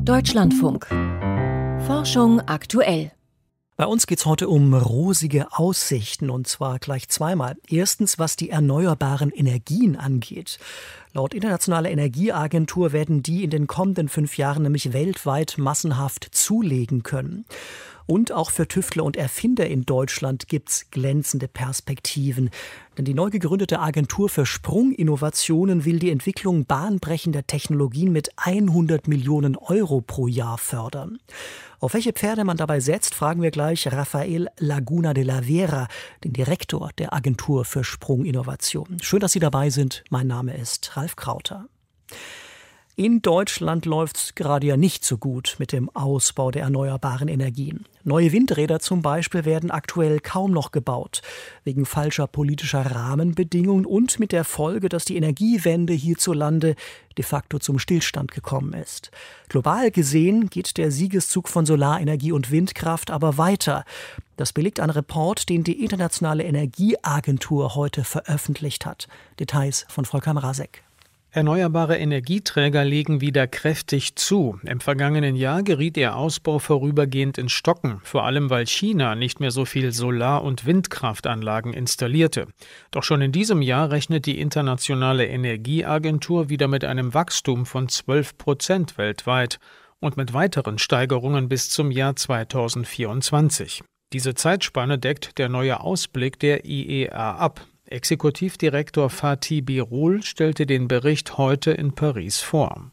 Deutschlandfunk. Forschung aktuell. Bei uns geht's heute um rosige Aussichten, und zwar gleich zweimal. Erstens, was die erneuerbaren Energien angeht. Laut Internationaler Energieagentur werden die in den kommenden 5 Jahren nämlich weltweit massenhaft zulegen können. Und auch für Tüftler und Erfinder in Deutschland gibt's glänzende Perspektiven. Denn die neu gegründete Agentur für Sprunginnovationen will die Entwicklung bahnbrechender Technologien mit 100 Millionen Euro pro Jahr fördern. Auf welche Pferde man dabei setzt, fragen wir gleich Rafael Laguna de la Vera, den Direktor der Agentur für Sprunginnovation. Schön, dass Sie dabei sind. Mein Name ist Ralf Krauter. In Deutschland läuft's gerade ja nicht so gut mit dem Ausbau der erneuerbaren Energien. Neue Windräder zum Beispiel werden aktuell kaum noch gebaut, wegen falscher politischer Rahmenbedingungen und mit der Folge, dass die Energiewende hierzulande de facto zum Stillstand gekommen ist. Global gesehen geht der Siegeszug von Solarenergie und Windkraft aber weiter. Das belegt ein Report, den die Internationale Energieagentur heute veröffentlicht hat. Details von Volker Mrazek. Erneuerbare Energieträger legen wieder kräftig zu. Im vergangenen Jahr geriet ihr Ausbau vorübergehend ins Stocken, vor allem weil China nicht mehr so viel Solar- und Windkraftanlagen installierte. Doch schon in diesem Jahr rechnet die Internationale Energieagentur wieder mit einem Wachstum von 12% weltweit und mit weiteren Steigerungen bis zum Jahr 2024. Diese Zeitspanne deckt der neue Ausblick der IEA ab. Exekutivdirektor Fatih Birol stellte den Bericht heute in Paris vor.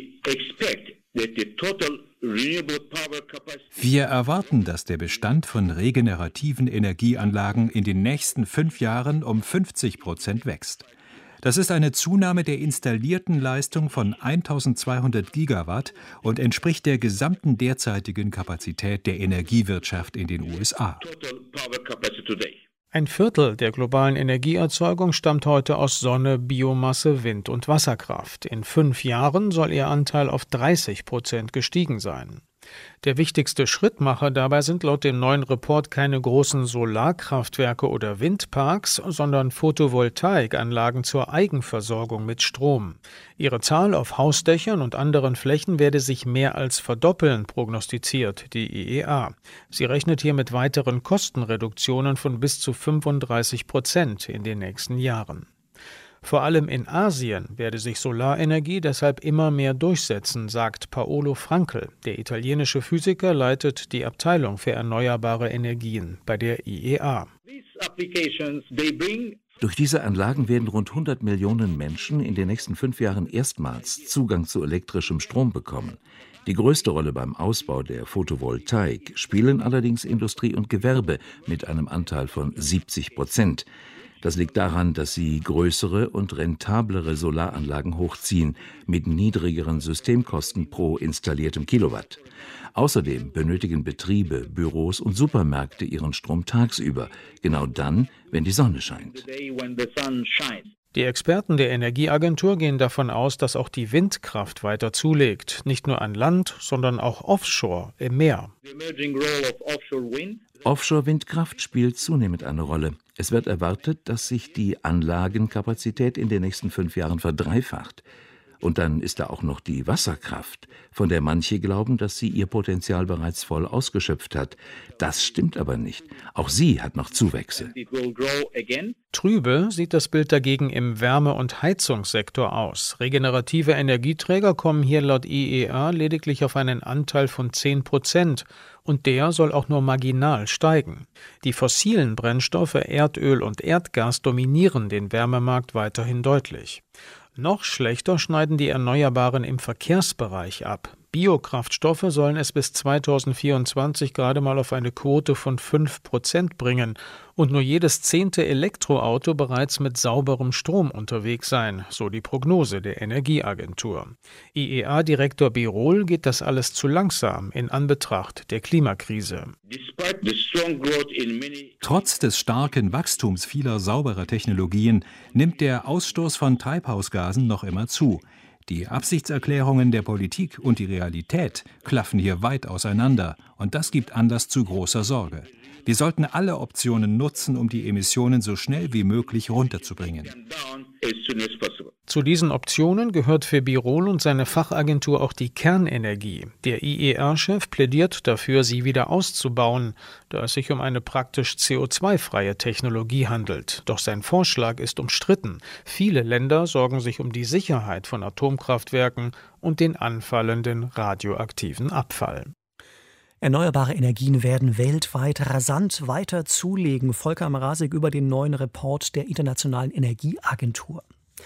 Wir erwarten, dass der Bestand von regenerativen Energieanlagen in den nächsten 5 Jahren um 50% wächst. Das ist eine Zunahme der installierten Leistung von 1200 Gigawatt und entspricht der gesamten derzeitigen Kapazität der Energiewirtschaft in den USA. Ein Viertel der globalen Energieerzeugung stammt heute aus Sonne, Biomasse, Wind und Wasserkraft. In 5 Jahren soll ihr Anteil auf 30% gestiegen sein. Der wichtigste Schrittmacher dabei sind laut dem neuen Report keine großen Solarkraftwerke oder Windparks, sondern Photovoltaikanlagen zur Eigenversorgung mit Strom. Ihre Zahl auf Hausdächern und anderen Flächen werde sich mehr als verdoppeln, prognostiziert die IEA. Sie rechnet hier mit weiteren Kostenreduktionen von bis zu 35% in den nächsten Jahren. Vor allem in Asien werde sich Solarenergie deshalb immer mehr durchsetzen, sagt Paolo Frankl. Der italienische Physiker leitet die Abteilung für erneuerbare Energien bei der IEA. Durch diese Anlagen werden rund 100 Millionen Menschen in den nächsten 5 Jahren erstmals Zugang zu elektrischem Strom bekommen. Die größte Rolle beim Ausbau der Photovoltaik spielen allerdings Industrie und Gewerbe mit einem Anteil von 70%. Das liegt daran, dass sie größere und rentablere Solaranlagen hochziehen, mit niedrigeren Systemkosten pro installiertem Kilowatt. Außerdem benötigen Betriebe, Büros und Supermärkte ihren Strom tagsüber, genau dann, wenn die Sonne scheint. Die Experten der Energieagentur gehen davon aus, dass auch die Windkraft weiter zulegt, nicht nur an Land, sondern auch offshore im Meer. Offshore-Windkraft spielt zunehmend eine Rolle. Es wird erwartet, dass sich die Anlagenkapazität in den nächsten 5 Jahren verdreifacht. Und dann ist da auch noch die Wasserkraft, von der manche glauben, dass sie ihr Potenzial bereits voll ausgeschöpft hat. Das stimmt aber nicht. Auch sie hat noch Zuwächse. Trübe sieht das Bild dagegen im Wärme- und Heizungssektor aus. Regenerative Energieträger kommen hier laut IEA lediglich auf einen Anteil von 10%. Und der soll auch nur marginal steigen. Die fossilen Brennstoffe Erdöl und Erdgas dominieren den Wärmemarkt weiterhin deutlich. Noch schlechter schneiden die Erneuerbaren im Verkehrsbereich ab. Biokraftstoffe sollen es bis 2024 gerade mal auf eine Quote von 5% bringen und nur jedes 10. Elektroauto bereits mit sauberem Strom unterwegs sein, so die Prognose der Energieagentur. IEA-Direktor Birol geht das alles zu langsam in Anbetracht der Klimakrise. Trotz des starken Wachstums vieler sauberer Technologien nimmt der Ausstoß von Treibhausgasen noch immer zu. Die Absichtserklärungen der Politik und die Realität klaffen hier weit auseinander und das gibt Anlass zu großer Sorge. Wir sollten alle Optionen nutzen, um die Emissionen so schnell wie möglich runterzubringen. Zu diesen Optionen gehört für Birol und seine Fachagentur auch die Kernenergie. Der IER-Chef plädiert dafür, sie wieder auszubauen, da es sich um eine praktisch CO2-freie Technologie handelt. Doch sein Vorschlag ist umstritten. Viele Länder sorgen sich um die Sicherheit von Atomkraftwerken und den anfallenden radioaktiven Abfall. Erneuerbare Energien werden weltweit rasant weiter zulegen. Volker Mrazek über den neuen Report der Internationalen Energieagentur.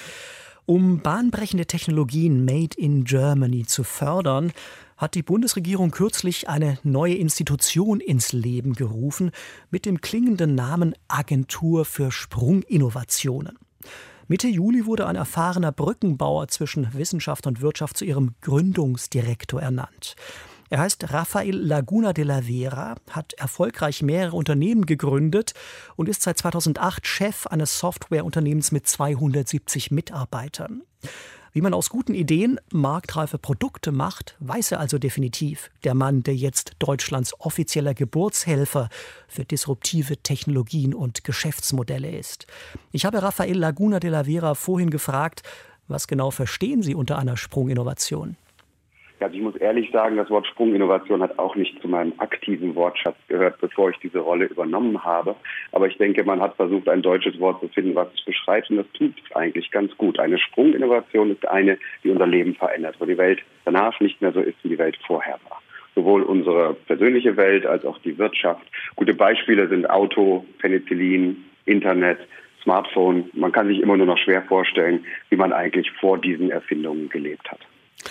Um bahnbrechende Technologien Made in Germany zu fördern, hat die Bundesregierung kürzlich eine neue Institution ins Leben gerufen mit dem klingenden Namen Agentur für Sprunginnovationen. Mitte Juli wurde ein erfahrener Brückenbauer zwischen Wissenschaft und Wirtschaft zu ihrem Gründungsdirektor ernannt. Er heißt Rafael Laguna de la Vera, hat erfolgreich mehrere Unternehmen gegründet und ist seit 2008 Chef eines Softwareunternehmens mit 270 Mitarbeitern. Wie man aus guten Ideen marktreife Produkte macht, weiß er also definitiv. Der Mann, der jetzt Deutschlands offizieller Geburtshelfer für disruptive Technologien und Geschäftsmodelle ist. Ich habe Rafael Laguna de la Vera vorhin gefragt, was genau verstehen Sie unter einer Sprunginnovation? Also ich muss ehrlich sagen, das Wort Sprunginnovation hat auch nicht zu meinem aktiven Wortschatz gehört, bevor ich diese Rolle übernommen habe. Aber ich denke, man hat versucht, ein deutsches Wort zu finden, was es beschreibt. Und das tut es eigentlich ganz gut. Eine Sprunginnovation ist eine, die unser Leben verändert, wo die Welt danach nicht mehr so ist, wie die Welt vorher war. Sowohl unsere persönliche Welt als auch die Wirtschaft. Gute Beispiele sind Auto, Penicillin, Internet, Smartphone. Man kann sich immer nur noch schwer vorstellen, wie man eigentlich vor diesen Erfindungen gelebt hat.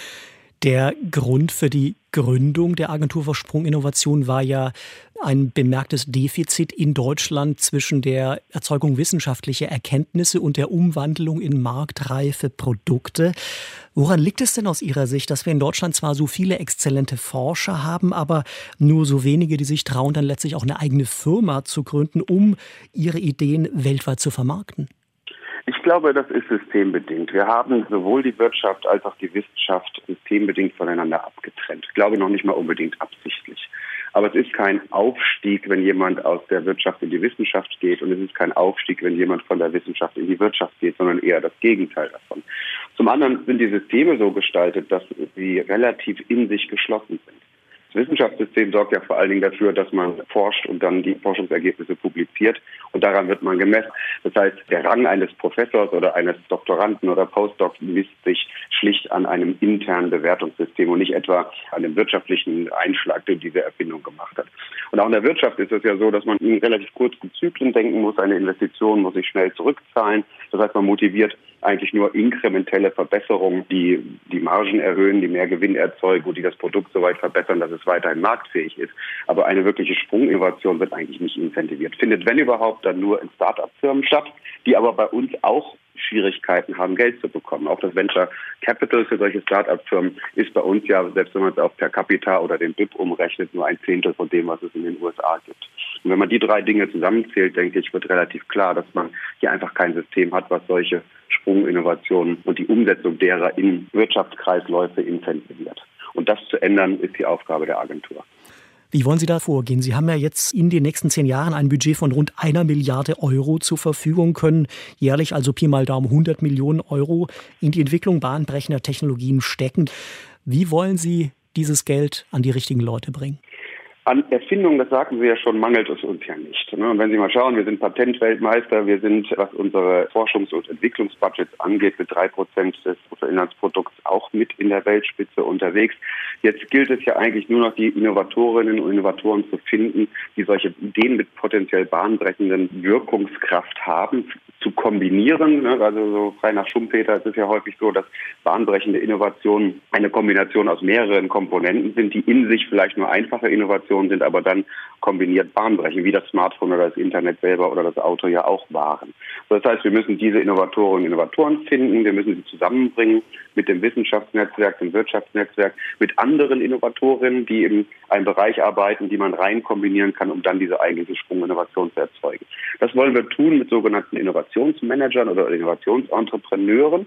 Der Grund für die Gründung der Agentur für Sprunginnovation war ja ein bemerktes Defizit in Deutschland zwischen der Erzeugung wissenschaftlicher Erkenntnisse und der Umwandlung in marktreife Produkte. Woran liegt es denn aus Ihrer Sicht, dass wir in Deutschland zwar so viele exzellente Forscher haben, aber nur so wenige, die sich trauen, dann letztlich auch eine eigene Firma zu gründen, um ihre Ideen weltweit zu vermarkten? Ich glaube, das ist systembedingt. Wir haben sowohl die Wirtschaft als auch die Wissenschaft systembedingt voneinander abgetrennt. Ich glaube noch nicht mal unbedingt absichtlich. Aber es ist kein Aufstieg, wenn jemand aus der Wirtschaft in die Wissenschaft geht, und es ist kein Aufstieg, wenn jemand von der Wissenschaft in die Wirtschaft geht, sondern eher das Gegenteil davon. Zum anderen sind die Systeme so gestaltet, dass sie relativ in sich geschlossen sind. Das Wissenschaftssystem sorgt ja vor allen Dingen dafür, dass man forscht und dann die Forschungsergebnisse publiziert, und daran wird man gemessen. Das heißt, der Rang eines Professors oder eines Doktoranden oder Postdocs misst sich schlicht an einem internen Bewertungssystem und nicht etwa an dem wirtschaftlichen Einschlag, den diese Erfindung gemacht hat. Und auch in der Wirtschaft ist es ja so, dass man in relativ kurzen Zyklen denken muss. Eine Investition muss sich schnell zurückzahlen. Das heißt, man motiviert eigentlich nur inkrementelle Verbesserungen, die die Margen erhöhen, die mehr Gewinn erzeugen und die das Produkt so weit verbessern, dass es weiterhin marktfähig ist. Aber eine wirkliche Sprunginnovation wird eigentlich nicht incentiviert. Findet, wenn überhaupt, dann nur in Start-up-Firmen statt, die aber bei uns auch Schwierigkeiten haben, Geld zu bekommen. Auch das Venture Capital für solche Start-up-Firmen ist bei uns ja, selbst wenn man es auf per Capita oder den BIP umrechnet, nur 1/10 von dem, was es in den USA gibt. Und wenn man die drei Dinge zusammenzählt, denke ich, wird relativ klar, dass man hier einfach kein System hat, was solche Sprunginnovationen und die Umsetzung derer in Wirtschaftskreisläufe incentiviert. Und das zu ändern, ist die Aufgabe der Agentur. Wie wollen Sie da vorgehen? Sie haben ja jetzt in den nächsten 10 Jahren ein Budget von rund 1 Milliarde Euro zur Verfügung, können jährlich, also Pi mal Daumen, 100 Millionen Euro in die Entwicklung bahnbrechender Technologien stecken. Wie wollen Sie dieses Geld an die richtigen Leute bringen? An Erfindungen, das sagten Sie ja schon, mangelt es uns ja nicht. Und wenn Sie mal schauen, wir sind Patentweltmeister, wir sind, was unsere Forschungs- und Entwicklungsbudgets angeht, mit 3% des Bruttoinlandsprodukts auch mit in der Weltspitze unterwegs. Jetzt gilt es ja eigentlich nur noch, die Innovatorinnen und Innovatoren zu finden, die solche Ideen mit potenziell bahnbrechenden Wirkungskraft haben, zu kombinieren. Also so frei nach Schumpeter ist es ja häufig so, dass bahnbrechende Innovationen eine Kombination aus mehreren Komponenten sind, die in sich vielleicht nur einfache Innovationen sind, aber dann kombiniert bahnbrechend, wie das Smartphone oder das Internet selber oder das Auto ja auch waren. Das heißt, wir müssen diese Innovatorinnen und Innovatoren finden, wir müssen sie zusammenbringen mit dem Wissenschaftsnetzwerk, dem Wirtschaftsnetzwerk, mit anderen Innovatorinnen, die in einem Bereich arbeiten, die man rein kombinieren kann, um dann diese eigentliche Sprunginnovation zu erzeugen. Das wollen wir tun mit sogenannten Innovationsmanagern oder Innovationsentrepreneuren.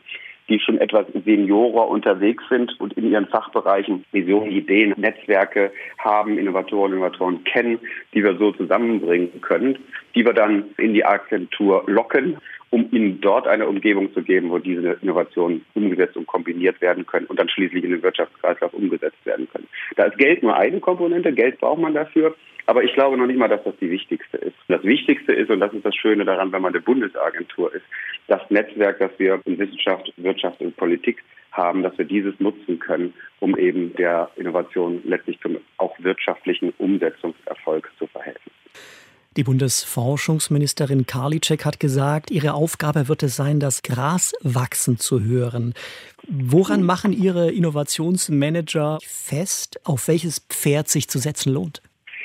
die schon etwas seniorer unterwegs sind und in ihren Fachbereichen Visionen, Ideen, Netzwerke haben, Innovatoren kennen, die wir so zusammenbringen können, die wir dann in die Agentur locken, um ihnen dort eine Umgebung zu geben, wo diese Innovationen umgesetzt und kombiniert werden können und dann schließlich in den Wirtschaftskreislauf umgesetzt werden können. Da ist Geld nur eine Komponente, Geld braucht man dafür, aber ich glaube noch nicht mal, dass das die wichtigste ist. Das Wichtigste ist, und das ist das Schöne daran, wenn man eine Bundesagentur ist, das Netzwerk, das wir in Wissenschaft, Wirtschaft und Politik haben, dass wir dieses nutzen können, um eben der Innovation letztlich zum auch wirtschaftlichen Umsetzungserfolg zu verhelfen. Die Bundesforschungsministerin Karliczek hat gesagt, ihre Aufgabe wird es sein, das Gras wachsen zu hören. Woran machen Ihre Innovationsmanager fest, auf welches Pferd sich zu setzen lohnt?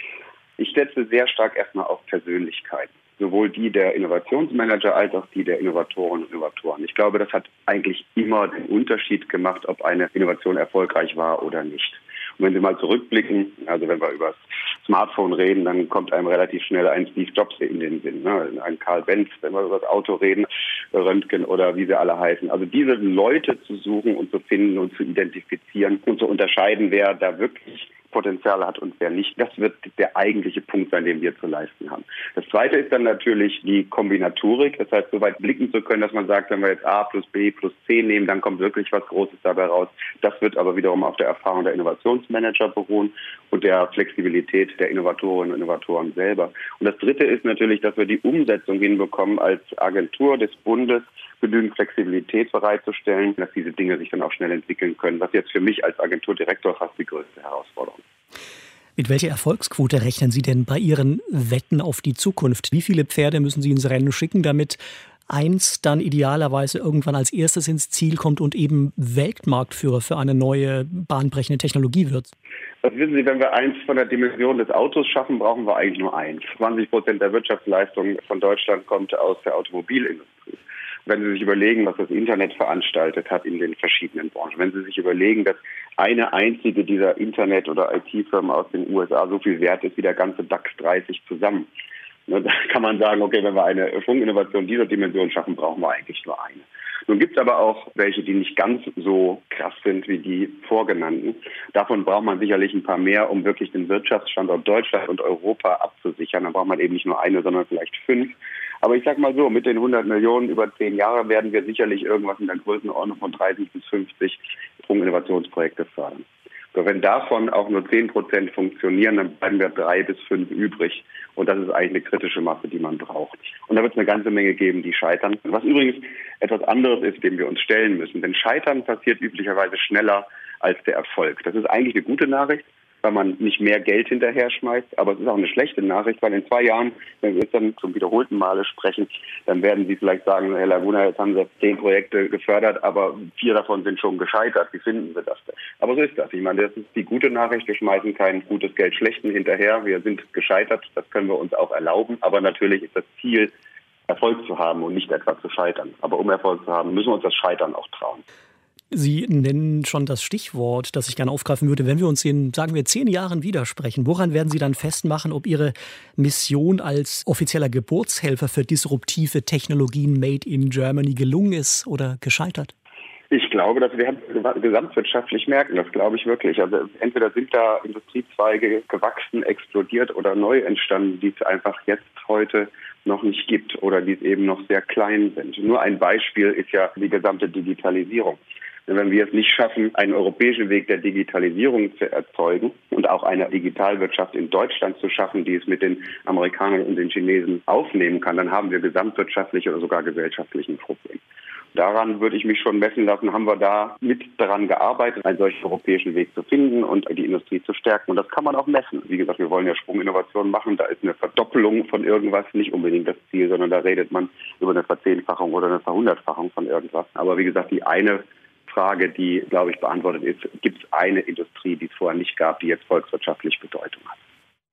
Ich setze sehr stark erstmal auf Persönlichkeiten. Sowohl die der Innovationsmanager als auch die der Innovatoren und Innovatoren. Ich glaube, das hat eigentlich immer den Unterschied gemacht, ob eine Innovation erfolgreich war oder nicht. Und wenn Sie mal zurückblicken, also wenn wir über das Smartphone reden, dann kommt einem relativ schnell ein Steve Jobs in den Sinn, ein Karl Benz, wenn wir über das Auto reden, Röntgen oder wie sie alle heißen. Also diese Leute zu suchen und zu finden und zu identifizieren und zu unterscheiden, wer da wirklich Potenzial hat und wer nicht. Das wird der eigentliche Punkt sein, den wir zu leisten haben. Das Zweite ist dann natürlich die Kombinatorik. Das heißt, so weit blicken zu können, dass man sagt, wenn wir jetzt A plus B plus C nehmen, dann kommt wirklich was Großes dabei raus. Das wird aber wiederum auf der Erfahrung der Innovationsmanager beruhen und der Flexibilität der Innovatorinnen und Innovatoren selber. Und das Dritte ist natürlich, dass wir die Umsetzung hinbekommen, als Agentur des Bundes genügend Flexibilität bereitzustellen, dass diese Dinge sich dann auch schnell entwickeln können, was jetzt für mich als Agenturdirektor fast die größte Herausforderung ist. Mit welcher Erfolgsquote rechnen Sie denn bei Ihren Wetten auf die Zukunft? Wie viele Pferde müssen Sie ins Rennen schicken, damit eins dann idealerweise irgendwann als erstes ins Ziel kommt und eben Weltmarktführer für eine neue, bahnbrechende Technologie wird? Also wissen Sie, wenn wir eins von der Dimension des Autos schaffen, brauchen wir eigentlich nur eins. 20% der Wirtschaftsleistung von Deutschland kommt aus der Automobilindustrie. Wenn Sie sich überlegen, was das Internet veranstaltet hat in den verschiedenen Branchen, wenn Sie sich überlegen, dass eine einzige dieser Internet- oder IT-Firmen aus den USA so viel wert ist wie der ganze DAX 30 zusammen, da kann man sagen, okay, wenn wir eine Funkinnovation dieser Dimension schaffen, brauchen wir eigentlich nur eine. Nun gibt es aber auch welche, die nicht ganz so krass sind wie die vorgenannten. Davon braucht man sicherlich ein paar mehr, um wirklich den Wirtschaftsstandort Deutschland und Europa abzusichern. Da braucht man eben nicht nur eine, sondern vielleicht 5. Aber ich sag mal so, mit den 100 Millionen über 10 Jahre werden wir sicherlich irgendwas in der Größenordnung von 30 bis 50 Sprunginnovationsprojekte fördern. So, wenn davon auch nur 10% funktionieren, dann bleiben wir 3 bis 5 übrig. Und das ist eigentlich eine kritische Masse, die man braucht. Und da wird es eine ganze Menge geben, die scheitern. Was übrigens etwas anderes ist, dem wir uns stellen müssen. Denn Scheitern passiert üblicherweise schneller als der Erfolg. Das ist eigentlich eine gute Nachricht, weil man nicht mehr Geld hinterher schmeißt. Aber es ist auch eine schlechte Nachricht, weil in 2 Jahren, wenn wir jetzt dann zum wiederholten Male sprechen, dann werden Sie vielleicht sagen, Herr Laguna, jetzt haben Sie 10 Projekte gefördert, aber 4 davon sind schon gescheitert. Wie finden Sie das denn? Aber so ist das. Ich meine, das ist die gute Nachricht. Wir schmeißen kein gutes Geld Schlechten hinterher. Wir sind gescheitert. Das können wir uns auch erlauben. Aber natürlich ist das Ziel, Erfolg zu haben und nicht etwa zu scheitern. Aber um Erfolg zu haben, müssen wir uns das Scheitern auch trauen. Sie nennen schon das Stichwort, das ich gerne aufgreifen würde. Wenn wir uns in, sagen wir, 10 Jahren widersprechen, woran werden Sie dann festmachen, ob Ihre Mission als offizieller Geburtshelfer für disruptive Technologien made in Germany gelungen ist oder gescheitert? Ich glaube, dass wir gesamtwirtschaftlich merken, das glaube ich wirklich. Also entweder sind da Industriezweige gewachsen, explodiert oder neu entstanden, die es einfach jetzt heute noch nicht gibt oder die es eben noch sehr klein sind. Nur ein Beispiel ist ja die gesamte Digitalisierung. Wenn wir es nicht schaffen, einen europäischen Weg der Digitalisierung zu erzeugen und auch eine Digitalwirtschaft in Deutschland zu schaffen, die es mit den Amerikanern und den Chinesen aufnehmen kann, dann haben wir gesamtwirtschaftliche oder sogar gesellschaftliche Probleme. Daran würde ich mich schon messen lassen, haben wir da mit daran gearbeitet, einen solchen europäischen Weg zu finden und die Industrie zu stärken. Und das kann man auch messen. Wie gesagt, wir wollen ja Sprunginnovationen machen. Da ist eine Verdoppelung von irgendwas nicht unbedingt das Ziel, sondern da redet man über eine Verzehnfachung oder eine Verhundertfachung von irgendwas. Aber wie gesagt, die eine Frage, die, glaube ich, beantwortet ist, gibt es eine Industrie, die es vorher nicht gab, die jetzt volkswirtschaftlich Bedeutung hat.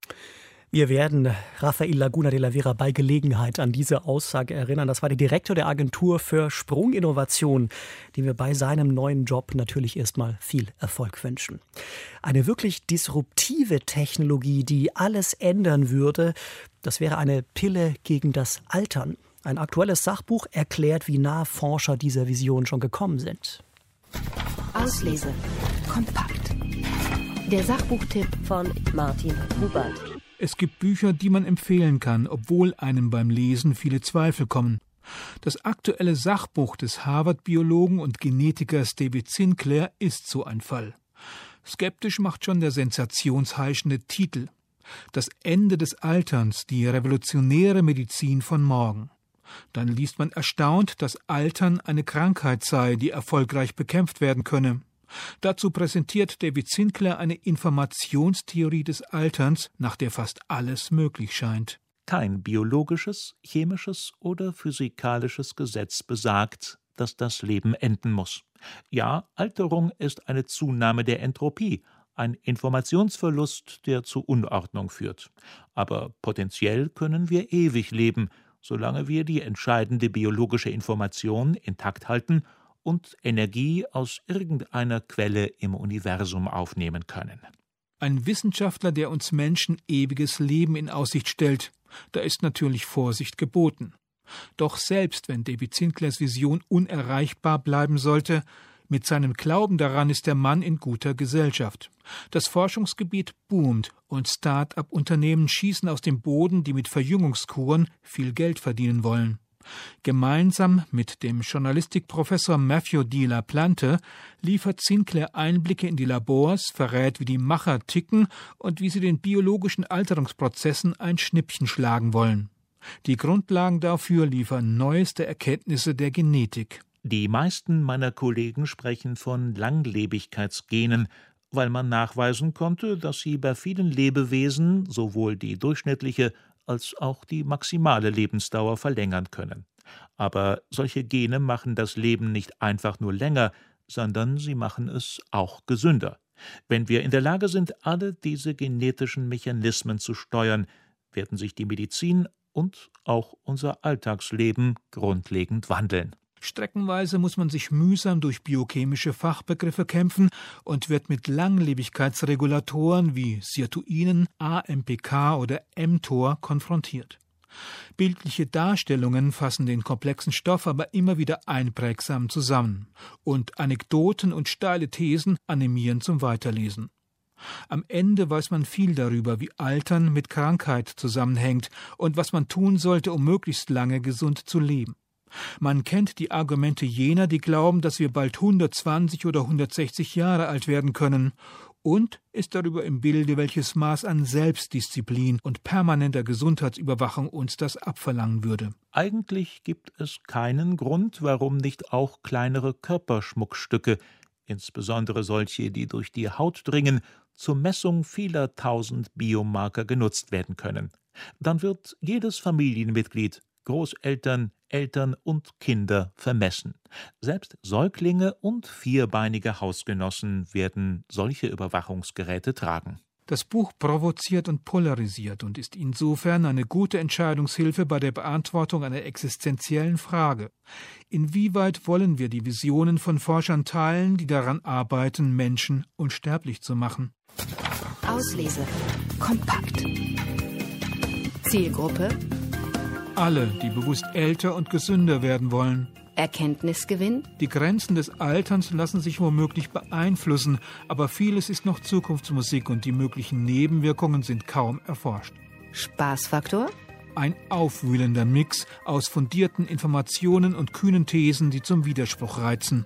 Wir werden Rafael Laguna de la Vera bei Gelegenheit an diese Aussage erinnern. Das war der Direktor der Agentur für Sprunginnovation, dem wir bei seinem neuen Job natürlich erstmal viel Erfolg wünschen. Eine wirklich disruptive Technologie, die alles ändern würde, das wäre eine Pille gegen das Altern. Ein aktuelles Sachbuch erklärt, wie nah Forscher dieser Vision schon gekommen sind. Auslese. Kompakt. Der Sachbuchtipp von Martin Hubert. Es gibt Bücher, die man empfehlen kann, obwohl einem beim Lesen viele Zweifel kommen. Das aktuelle Sachbuch des Harvard-Biologen und Genetikers David Sinclair ist so ein Fall. Skeptisch macht schon der sensationsheischende Titel. Das Ende des Alterns, die revolutionäre Medizin von morgen. Dann liest man erstaunt, dass Altern eine Krankheit sei, die erfolgreich bekämpft werden könne. Dazu präsentiert David Sinclair eine Informationstheorie des Alterns, nach der fast alles möglich scheint. Kein biologisches, chemisches oder physikalisches Gesetz besagt, dass das Leben enden muss. Ja, Alterung ist eine Zunahme der Entropie, ein Informationsverlust, der zu Unordnung führt. Aber potenziell können wir ewig leben, solange wir die entscheidende biologische Information intakt halten und Energie aus irgendeiner Quelle im Universum aufnehmen können. Ein Wissenschaftler, der uns Menschen ewiges Leben in Aussicht stellt, da ist natürlich Vorsicht geboten. Doch selbst wenn David Sinclairs Vision unerreichbar bleiben sollte, mit seinem Glauben daran ist der Mann in guter Gesellschaft. Das Forschungsgebiet boomt und Start-up-Unternehmen schießen aus dem Boden, die mit Verjüngungskuren viel Geld verdienen wollen. Gemeinsam mit dem Journalistikprofessor Matthew D. LaPlante liefert Sinclair Einblicke in die Labors, verrät, wie die Macher ticken und wie sie den biologischen Alterungsprozessen ein Schnippchen schlagen wollen. Die Grundlagen dafür liefern neueste Erkenntnisse der Genetik. Die meisten meiner Kollegen sprechen von Langlebigkeitsgenen, weil man nachweisen konnte, dass sie bei vielen Lebewesen sowohl die durchschnittliche als auch die maximale Lebensdauer verlängern können. Aber solche Gene machen das Leben nicht einfach nur länger, sondern sie machen es auch gesünder. Wenn wir in der Lage sind, alle diese genetischen Mechanismen zu steuern, werden sich die Medizin und auch unser Alltagsleben grundlegend wandeln. Streckenweise muss man sich mühsam durch biochemische Fachbegriffe kämpfen und wird mit Langlebigkeitsregulatoren wie Sirtuinen, AMPK oder mTOR konfrontiert. Bildliche Darstellungen fassen den komplexen Stoff aber immer wieder einprägsam zusammen und Anekdoten und steile Thesen animieren zum Weiterlesen. Am Ende weiß man viel darüber, wie Altern mit Krankheit zusammenhängt und was man tun sollte, um möglichst lange gesund zu leben. Man kennt die Argumente jener, die glauben, dass wir bald 120 oder 160 Jahre alt werden können, und ist darüber im Bilde, welches Maß an Selbstdisziplin und permanenter Gesundheitsüberwachung uns das abverlangen würde. Eigentlich gibt es keinen Grund, warum nicht auch kleinere Körperschmuckstücke, insbesondere solche, die durch die Haut dringen, zur Messung vieler tausend Biomarker genutzt werden können. Dann wird jedes Familienmitglied, Großeltern, Eltern und Kinder vermessen. Selbst Säuglinge und vierbeinige Hausgenossen werden solche Überwachungsgeräte tragen. Das Buch provoziert und polarisiert und ist insofern eine gute Entscheidungshilfe bei der Beantwortung einer existenziellen Frage. Inwieweit wollen wir die Visionen von Forschern teilen, die daran arbeiten, Menschen unsterblich zu machen? Auslese. Kompakt. Zielgruppe: alle, die bewusst älter und gesünder werden wollen. Erkenntnisgewinn: Die Grenzen des Alterns lassen sich womöglich beeinflussen, aber vieles ist noch Zukunftsmusik und die möglichen Nebenwirkungen sind kaum erforscht. Spaßfaktor: Ein aufwühlender Mix aus fundierten Informationen und kühnen Thesen, die zum Widerspruch reizen.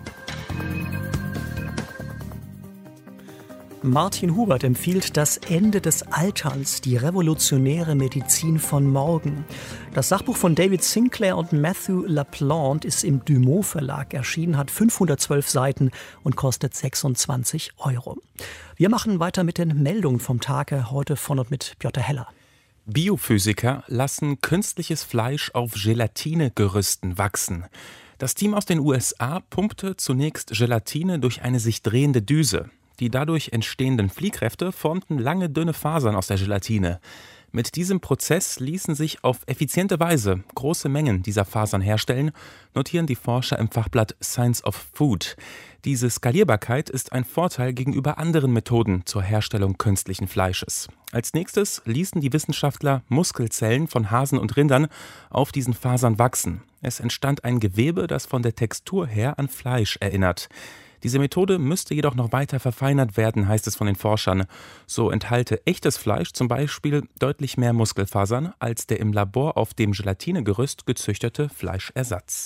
Martin Hubert empfiehlt Das Ende des Alterns, die revolutionäre Medizin von morgen. Das Sachbuch von David Sinclair und Matthew LaPlante ist im Dumont Verlag erschienen, hat 512 Seiten und kostet 26 €. Wir machen weiter mit den Meldungen vom Tage, heute von und mit Piotr Heller. Biophysiker lassen künstliches Fleisch auf Gelatinegerüsten wachsen. Das Team aus den USA pumpte zunächst Gelatine durch eine sich drehende Düse. Die dadurch entstehenden Fliehkräfte formten lange, dünne Fasern aus der Gelatine. Mit diesem Prozess ließen sich auf effiziente Weise große Mengen dieser Fasern herstellen, notieren die Forscher im Fachblatt Science of Food. Diese Skalierbarkeit ist ein Vorteil gegenüber anderen Methoden zur Herstellung künstlichen Fleisches. Als nächstes ließen die Wissenschaftler Muskelzellen von Hasen und Rindern auf diesen Fasern wachsen. Es entstand ein Gewebe, das von der Textur her an Fleisch erinnert. Diese Methode müsste jedoch noch weiter verfeinert werden, heißt es von den Forschern. So enthalte echtes Fleisch zum Beispiel deutlich mehr Muskelfasern als der im Labor auf dem Gelatinegerüst gezüchtete Fleischersatz.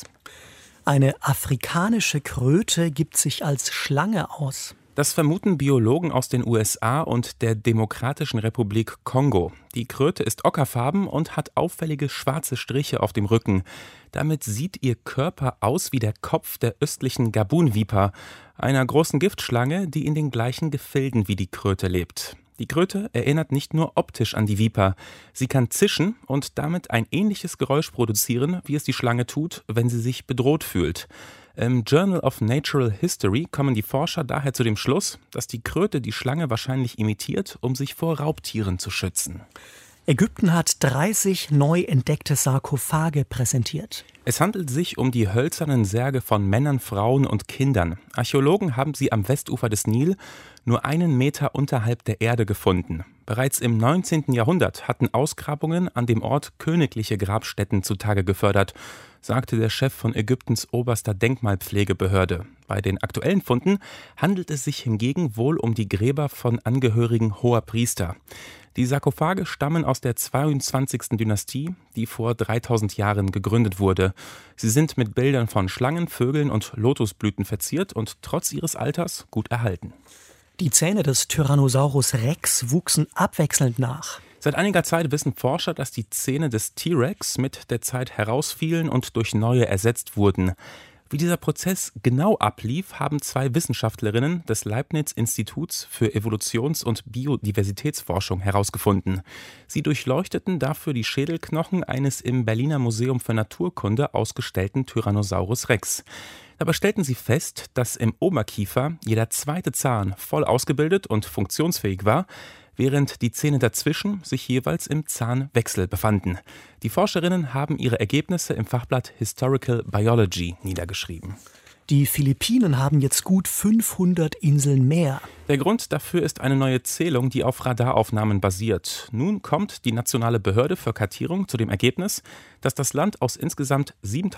Eine afrikanische Kröte gibt sich als Schlange aus. Das vermuten Biologen aus den USA und der Demokratischen Republik Kongo. Die Kröte ist ockerfarben und hat auffällige schwarze Striche auf dem Rücken. Damit sieht ihr Körper aus wie der Kopf der östlichen Gabun-Viper, einer großen Giftschlange, die in den gleichen Gefilden wie die Kröte lebt. Die Kröte erinnert nicht nur optisch an die Viper. Sie kann zischen und damit ein ähnliches Geräusch produzieren, wie es die Schlange tut, wenn sie sich bedroht fühlt. Im Journal of Natural History kommen die Forscher daher zu dem Schluss, dass die Kröte die Schlange wahrscheinlich imitiert, um sich vor Raubtieren zu schützen. Ägypten hat 30 neu entdeckte Sarkophage präsentiert. Es handelt sich um die hölzernen Särge von Männern, Frauen und Kindern. Archäologen haben sie am Westufer des Nil nur 1 Meter unterhalb der Erde gefunden. Bereits im 19. Jahrhundert hatten Ausgrabungen an dem Ort königliche Grabstätten zutage gefördert, sagte der Chef von Ägyptens oberster Denkmalpflegebehörde. Bei den aktuellen Funden handelt es sich hingegen wohl um die Gräber von Angehörigen hoher Priester. Die Sarkophage stammen aus der 22. Dynastie, die vor 3000 Jahren gegründet wurde. Sie sind mit Bildern von Schlangen, Vögeln und Lotusblüten verziert und trotz ihres Alters gut erhalten. Die Zähne des Tyrannosaurus Rex wuchsen abwechselnd nach. Seit einiger Zeit wissen Forscher, dass die Zähne des T-Rex mit der Zeit herausfielen und durch neue ersetzt wurden. Wie dieser Prozess genau ablief, haben 2 Wissenschaftlerinnen des Leibniz-Instituts für Evolutions- und Biodiversitätsforschung herausgefunden. Sie durchleuchteten dafür die Schädelknochen eines im Berliner Museum für Naturkunde ausgestellten Tyrannosaurus Rex. Dabei stellten sie fest, dass im Oberkiefer jeder 2. Zahn voll ausgebildet und funktionsfähig war, während die Zähne dazwischen sich jeweils im Zahnwechsel befanden. Die Forscherinnen haben ihre Ergebnisse im Fachblatt Historical Biology niedergeschrieben. Die Philippinen haben jetzt gut 500 Inseln mehr. Der Grund dafür ist eine neue Zählung, die auf Radaraufnahmen basiert. Nun kommt die Nationale Behörde für Kartierung zu dem Ergebnis, dass das Land aus insgesamt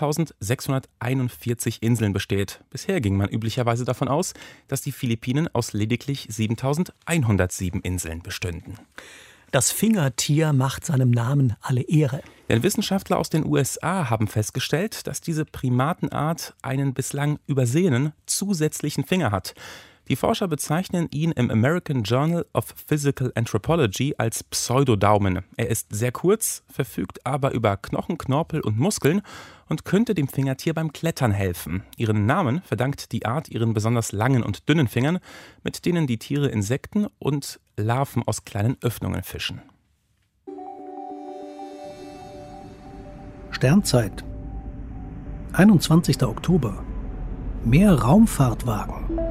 7.641 Inseln besteht. Bisher ging man üblicherweise davon aus, dass die Philippinen aus lediglich 7.107 Inseln bestünden. Das Fingertier macht seinem Namen alle Ehre. Denn Wissenschaftler aus den USA haben festgestellt, dass diese Primatenart einen bislang übersehenen zusätzlichen Finger hat. Die Forscher bezeichnen ihn im American Journal of Physical Anthropology als Pseudodaumen. Er ist sehr kurz, verfügt aber über Knochen, Knorpel und Muskeln und könnte dem Fingertier beim Klettern helfen. Ihren Namen verdankt die Art ihren besonders langen und dünnen Fingern, mit denen die Tiere Insekten und Larven aus kleinen Öffnungen fischen. Sternzeit, 21. Oktober. Mehr Raumfahrtwagen.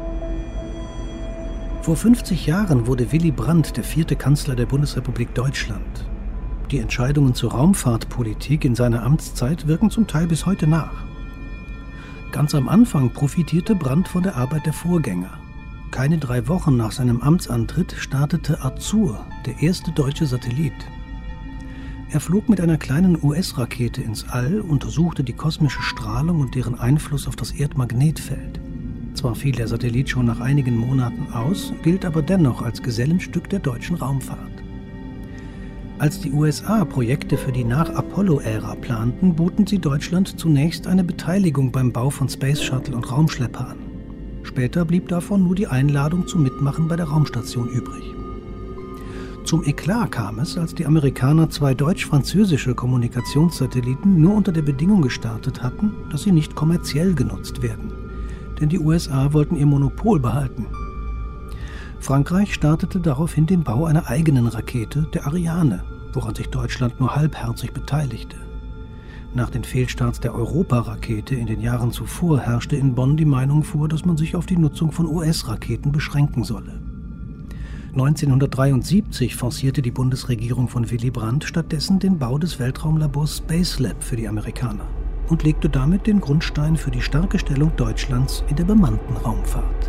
Vor 50 Jahren wurde Willy Brandt der 4. Kanzler der Bundesrepublik Deutschland. Die Entscheidungen zur Raumfahrtpolitik in seiner Amtszeit wirken zum Teil bis heute nach. Ganz am Anfang profitierte Brandt von der Arbeit der Vorgänger. Keine 3 Wochen nach seinem Amtsantritt startete Azur, der erste deutsche Satellit. Er flog mit einer kleinen US-Rakete ins All, untersuchte die kosmische Strahlung und deren Einfluss auf das Erdmagnetfeld. Zwar fiel der Satellit schon nach einigen Monaten aus, gilt aber dennoch als Gesellenstück der deutschen Raumfahrt. Als die USA Projekte für die Nach-Apollo-Ära planten, boten sie Deutschland zunächst eine Beteiligung beim Bau von Space Shuttle und Raumschlepper an. Später blieb davon nur die Einladung zum Mitmachen bei der Raumstation übrig. Zum Eklat kam es, als die Amerikaner 2 deutsch-französische Kommunikationssatelliten nur unter der Bedingung gestartet hatten, dass sie nicht kommerziell genutzt werden. Denn die USA wollten ihr Monopol behalten. Frankreich startete daraufhin den Bau einer eigenen Rakete, der Ariane, woran sich Deutschland nur halbherzig beteiligte. Nach den Fehlstarts der Europa-Rakete in den Jahren zuvor herrschte in Bonn die Meinung vor, dass man sich auf die Nutzung von US-Raketen beschränken solle. 1973 forcierte die Bundesregierung von Willy Brandt stattdessen den Bau des Weltraumlabors Spacelab für die Amerikaner und legte damit den Grundstein für die starke Stellung Deutschlands in der bemannten Raumfahrt.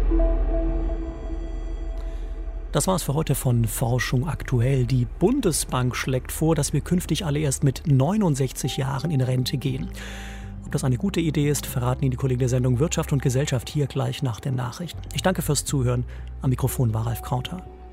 Das war's für heute von Forschung aktuell. Die Bundesbank schlägt vor, dass wir künftig alle erst mit 69 Jahren in Rente gehen. Ob das eine gute Idee ist, verraten Ihnen die Kollegen der Sendung Wirtschaft und Gesellschaft hier gleich nach den Nachrichten. Ich danke fürs Zuhören. Am Mikrofon war Ralf Krauter.